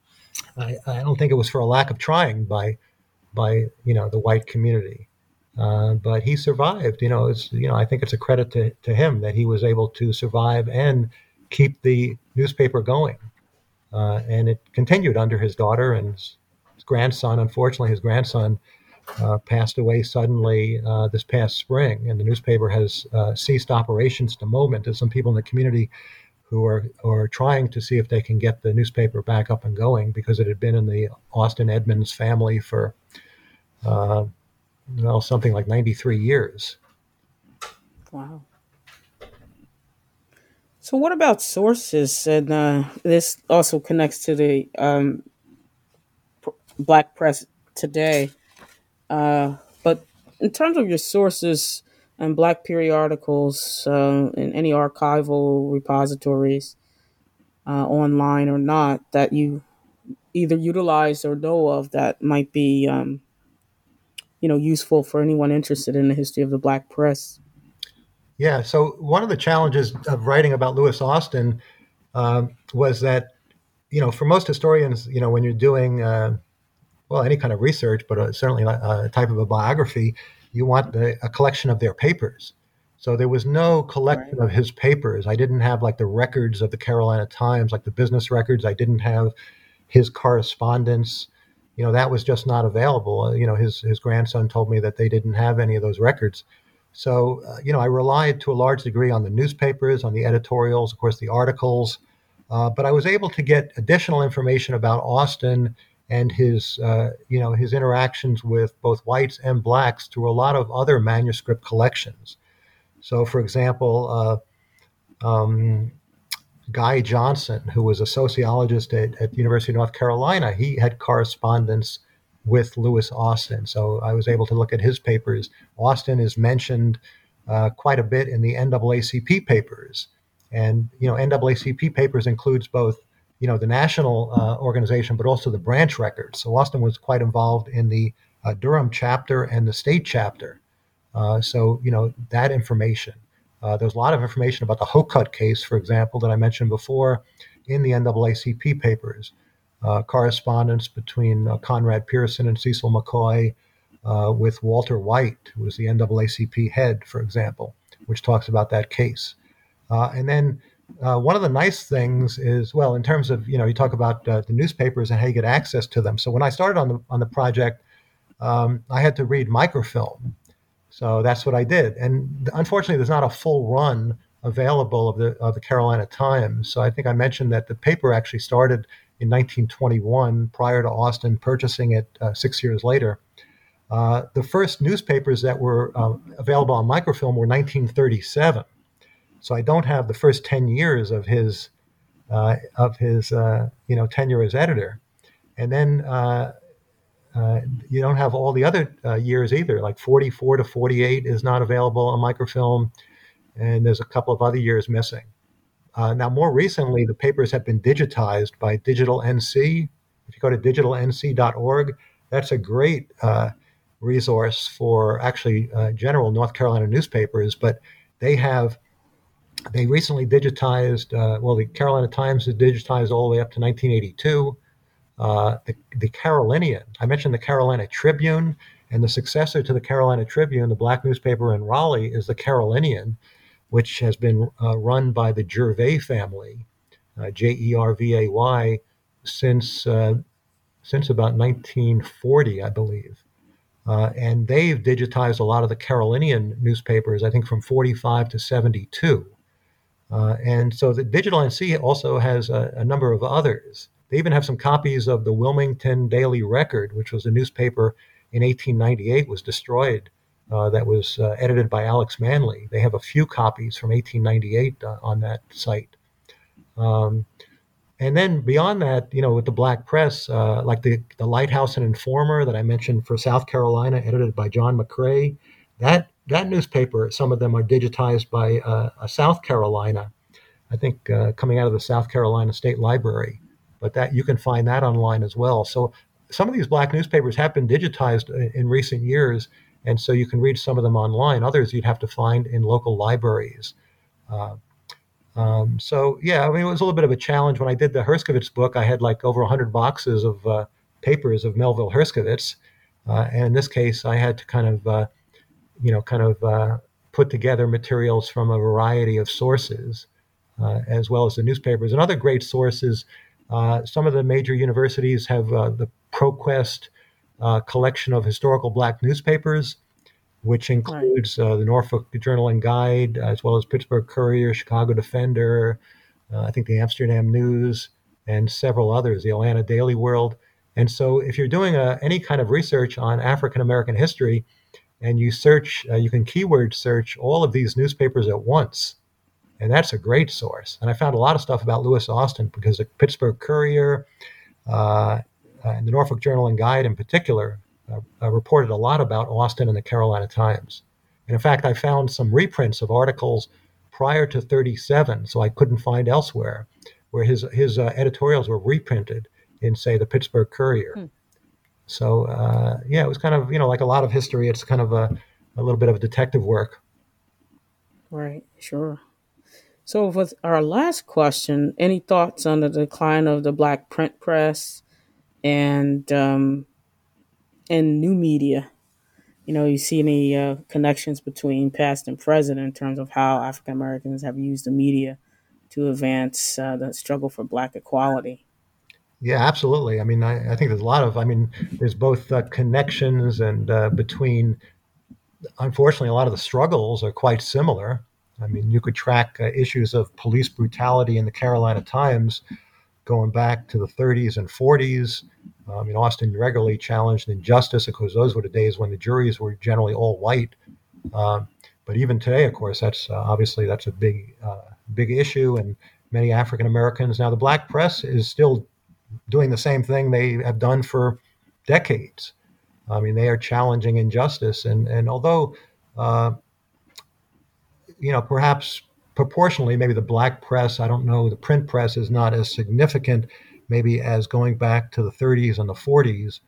I, I don't think it was for a lack of trying by by you know the white community. Uh, but he survived. You know, it's you know I think it's a credit to, to him that he was able to survive and keep the newspaper going. Uh, and it continued under his daughter and his, his grandson. Unfortunately, his grandson uh, passed away suddenly uh, this past spring, and the newspaper has uh, ceased operations at the moment. There's some people in the community who are, are trying to see if they can get the newspaper back up and going because it had been in the Austin Edmonds family for, uh, well, something like ninety-three years. Wow. So, what about sources? And uh, this also connects to the um, pr- black press today. Uh, but in terms of your sources and black periodicals uh, and any archival repositories, uh, online or not, that you either utilize or know of that might be, um, you know, useful for anyone interested in the history of the black press. Yeah. So one of the challenges of writing about Lewis Austin um, was that, you know, for most historians, you know, when you're doing, uh, well, any kind of research, but uh, certainly a type of a biography, you want the, a collection of their papers. So there was no collection Right. of his papers. I didn't have like the records of the Carolina Times, like the business records. I didn't have his correspondence. you know, that was just not available. Uh, you know, his his grandson told me that they didn't have any of those records. So, uh, you know, I relied to a large degree on the newspapers, on the editorials, of course, the articles. Uh, but I was able to get additional information about Austin and his, uh, you know, his interactions with both whites and blacks through a lot of other manuscript collections. So, for example, uh, um, Guy Johnson, who was a sociologist at, at the University of North Carolina, he had correspondence with Lewis Austin. So I was able to look at his papers. Austin is mentioned uh, quite a bit in the N double A C P papers. And, you know, N double A C P papers includes both, you know, the national uh, organization, but also the branch records. So Austin was quite involved in the uh, Durham chapter and the state chapter. Uh, so, you know, that information. Uh, there's a lot of information about the Hokut case, for example, that I mentioned before in the N double A C P papers. Uh, correspondence between uh, Conrad Pearson and Cecil McCoy uh, with Walter White, who was the N double A C P head, for example, which talks about that case. Uh, and then uh, one of the nice things is, well, in terms of, you know, you talk about uh, the newspapers and how you get access to them. So when I started on the on the project, um, I had to read microfilm. So that's what I did. And unfortunately, there's not a full run available of the of the Carolina Times. So I think I mentioned that the paper actually started in nineteen twenty-one, prior to Austin purchasing it uh, six years later. Uh, the first newspapers that were uh, available on microfilm were nineteen thirty-seven. So I don't have the first ten years of his uh, of his uh, you know tenure as editor. And then uh, Uh, you don't have all the other uh, years either, like forty-four to forty-eight is not available on microfilm, and there's a couple of other years missing. Uh, now, more recently, the papers have been digitized by Digital N C. If you go to digital n c dot org, that's a great uh, resource for actually uh, general North Carolina newspapers, but they have they recently digitized, uh, well, the Carolina Times is digitized all the way up to nineteen eighty-two. Uh, the, the Carolinian. I mentioned the Carolina Tribune, and the successor to the Carolina Tribune, the black newspaper in Raleigh, is the Carolinian, which has been uh, run by the Gervais family, uh, J E R V A Y, since uh, since about nineteen forty, I believe. Uh, and they've digitized a lot of the Carolinian newspapers, I think from forty-five to seventy-two. Uh, and so the Digital N C also has a, a number of others. They even have some copies of the Wilmington Daily Record, which was a newspaper in eighteen ninety-eight, was destroyed, uh, that was uh, edited by Alex Manley. They have a few copies from eighteen ninety-eight uh, on that site. Um, and then beyond that, you know, with the black press, uh, like the, the Lighthouse and Informer that I mentioned for South Carolina, edited by John McCrae, that, that newspaper, some of them are digitized by uh, a South Carolina, I think uh, coming out of the South Carolina State Library. But that you can find that online as well. So some of these black newspapers have been digitized in, in recent years, and so you can read some of them online. Others you'd have to find in local libraries. Uh, um, so yeah, I mean, it was a little bit of a challenge when I did the Herskovits book. I had like over one hundred boxes of uh, papers of Melville Herskovits, uh, and in this case, I had to kind of, uh, you know, kind of uh, put together materials from a variety of sources, uh, as well as the newspapers and other great sources. Uh, some of the major universities have uh, the ProQuest uh, collection of historical black newspapers, which includes uh, the Norfolk Journal and Guide, as well as Pittsburgh Courier, Chicago Defender, uh, I think the Amsterdam News, and several others, the Atlanta Daily World. And so if you're doing uh, any kind of research on African American history and you search, uh, you can keyword search all of these newspapers at once. And that's a great source. And I found a lot of stuff about Lewis Austin because the Pittsburgh Courier uh, and the Norfolk Journal and Guide in particular uh, uh, reported a lot about Austin and the Carolina Times. And in fact, I found some reprints of articles prior to thirty-seven, so I couldn't find elsewhere, where his, his uh, editorials were reprinted in, say, the Pittsburgh Courier. Hmm. So, uh, yeah, it was kind of, you know, like a lot of history, it's kind of a, a little bit of detective work. Right, sure. So with our last question, any thoughts on the decline of the black print press and um, and new media? You know, you see any uh, connections between past and present in terms of how African Americans have used the media to advance uh, the struggle for black equality? Yeah, absolutely. I mean, I, I think there's a lot of, I mean, there's both uh, connections and uh, between, unfortunately, a lot of the struggles are quite similar. I mean, you could track uh, issues of police brutality in the Carolina Times going back to the thirties and forties. Um, I mean, Austin regularly challenged injustice because those were the days when the juries were generally all white. Um, but even today, of course, that's uh, obviously that's a big, uh, big issue, and many African Americans. Now, the black press is still doing the same thing they have done for decades. I mean, they are challenging injustice, and and although, uh, you know, perhaps proportionally, maybe the black press, I don't know, the print press is not as significant, maybe as going back to the thirties and the forties,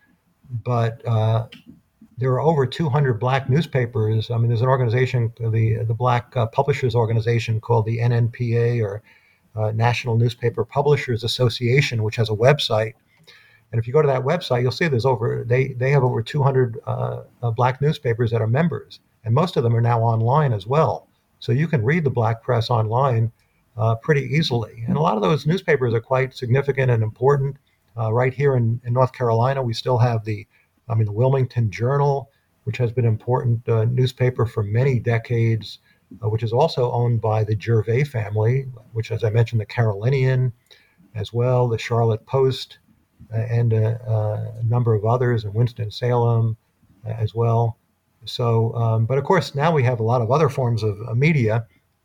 but uh, there are over two hundred black newspapers. I mean, there's an organization, the the Black uh, Publishers Organization, called the N N P A, or uh, National Newspaper Publishers Association, which has a website. And if you go to that website, you'll see there's over they they have over two hundred uh, uh, black newspapers that are members, and most of them are now online as well. So you can read the black press online uh, pretty easily. And a lot of those newspapers are quite significant and important. Uh, right here in, in North Carolina, we still have the, I mean, the Wilmington Journal, which has been an important uh, newspaper for many decades, uh, which is also owned by the Gervais family, which, as I mentioned, the Carolinian as well, the Charlotte Post, uh, and a, a number of others, in Winston-Salem uh, as well. So, um, but of course, now we have a lot of other forms of uh, media,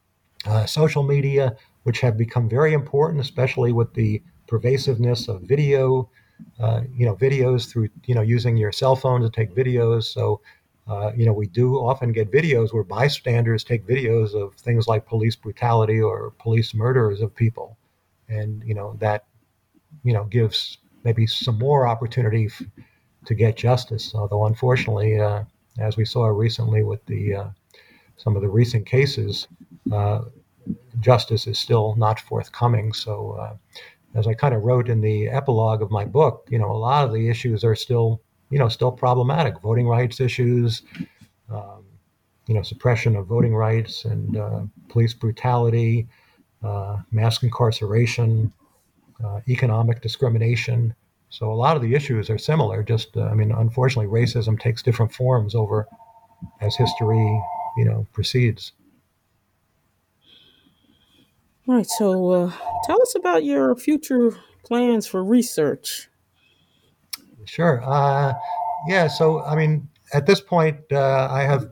uh, social media, which have become very important, especially with the pervasiveness of video, uh, you know, videos through, you know, using your cell phone to take videos. So, uh, you know, we do often get videos where bystanders take videos of things like police brutality or police murders of people. And, you know, that, you know, gives maybe some more opportunity f- to get justice. Although, unfortunately, uh, as we saw recently with the uh, some of the recent cases, uh, justice is still not forthcoming. So, uh, as I kind of wrote in the epilogue of my book, you know, a lot of the issues are still, you know, still problematic. Voting rights issues, um, you know, suppression of voting rights, and uh, police brutality, uh, mass incarceration, uh, economic discrimination. So a lot of the issues are similar. Just, uh, I mean, unfortunately, racism takes different forms over as history, you know, proceeds. All right, so uh, tell us about your future plans for research. Sure. Uh, yeah. So, I mean, at this point, uh, I have,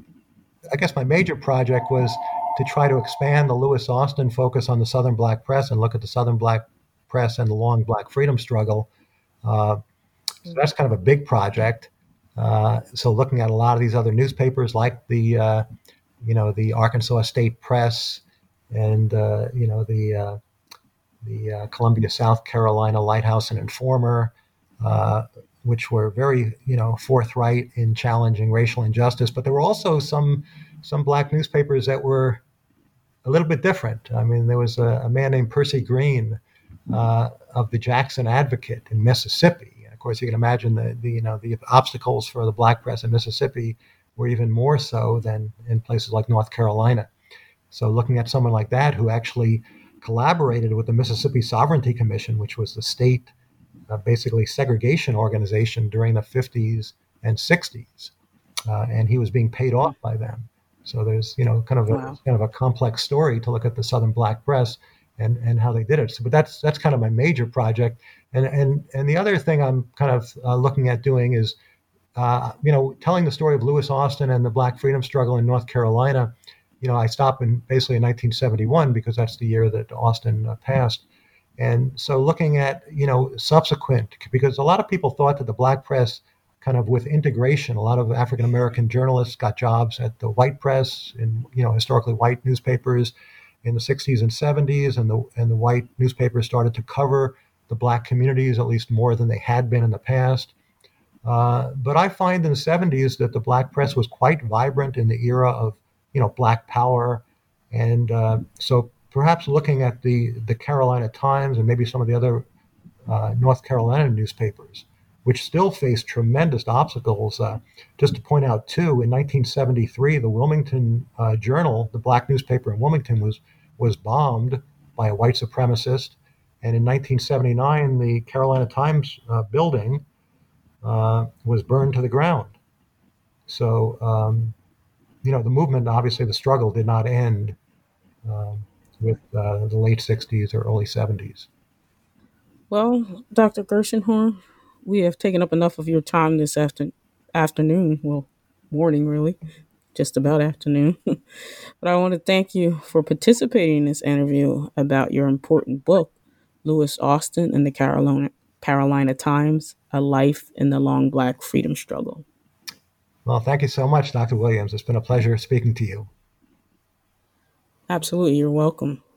I guess my major project was to try to expand the Lewis Austin focus on the Southern Black press and look at the Southern Black press and the long Black freedom struggle. Uh, so that's kind of a big project. Uh, so looking at a lot of these other newspapers, like the, uh, you know, the Arkansas State Press, and uh, you know the uh, the uh, Columbia, South Carolina Lighthouse and Informer, uh, which were very, you know, forthright in challenging racial injustice. But there were also some some black newspapers that were a little bit different. I mean, there was a, a man named Percy Green uh, of the Jackson Advocate in Mississippi. And of course, you can imagine the, the you know the obstacles for the black press in Mississippi were even more so than in places like North Carolina. So looking at someone like that who actually collaborated with the Mississippi Sovereignty Commission, which was the state uh, basically segregation organization during the fifties and sixties, uh, and he was being paid off by them. So there's, you know, kind of a Wow. kind of a complex story to look at the Southern Black press and and how they did it. So, but that's that's kind of my major project. And and and the other thing I'm kind of uh, looking at doing is, uh, you know, telling the story of Lewis Austin and the Black freedom struggle in North Carolina. You know, I stopped in basically in nineteen seventy-one because that's the year that Austin uh, passed. And so looking at, you know, subsequent, because a lot of people thought that the black press kind of with integration, a lot of African American journalists got jobs at the white press in, you know, historically white newspapers in the sixties and seventies, and the and the white newspapers started to cover the black communities at least more than they had been in the past. Uh, but I find in the seventies that the black press was quite vibrant in the era of, you know, black power. And uh, so perhaps looking at the, the Carolina Times and maybe some of the other uh, North Carolina newspapers, which still face tremendous obstacles. Uh, just to point out, too, in nineteen seventy-three, the Wilmington uh, Journal, the black newspaper in Wilmington, was was bombed by a white supremacist. And in nineteen seventy-nine, the Carolina Times uh, building uh, was burned to the ground. So, um, you know, the movement, obviously the struggle did not end uh, with uh, the late sixties or early seventies. Well, Doctor Gershenhorn, we have taken up enough of your time this after- afternoon. Well, morning, really. Just about afternoon. But I want to thank you for participating in this interview about your important book, Lewis Austin and the Carolina, Carolina Times, A Life in the Long Black Freedom Struggle. Well, thank you so much, Doctor Williams. It's been a pleasure speaking to you. Absolutely. You're welcome.